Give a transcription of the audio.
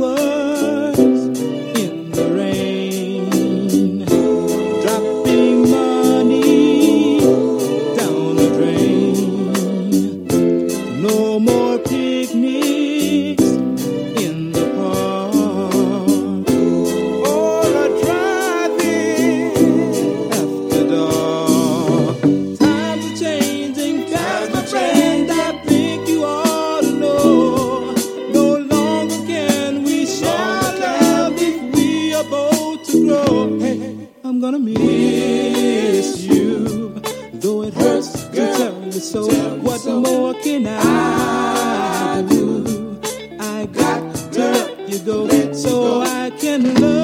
flowers in the rain, dropping money down the drain. No more picnics in the park, or a driving after dark. Times are changing fast, my friend. I think you ought to know. No longer can we share love if we are both to grow. Hey, I'm gonna miss you, though it hurts to tell you so. What more can I do? I got to let you go so I can love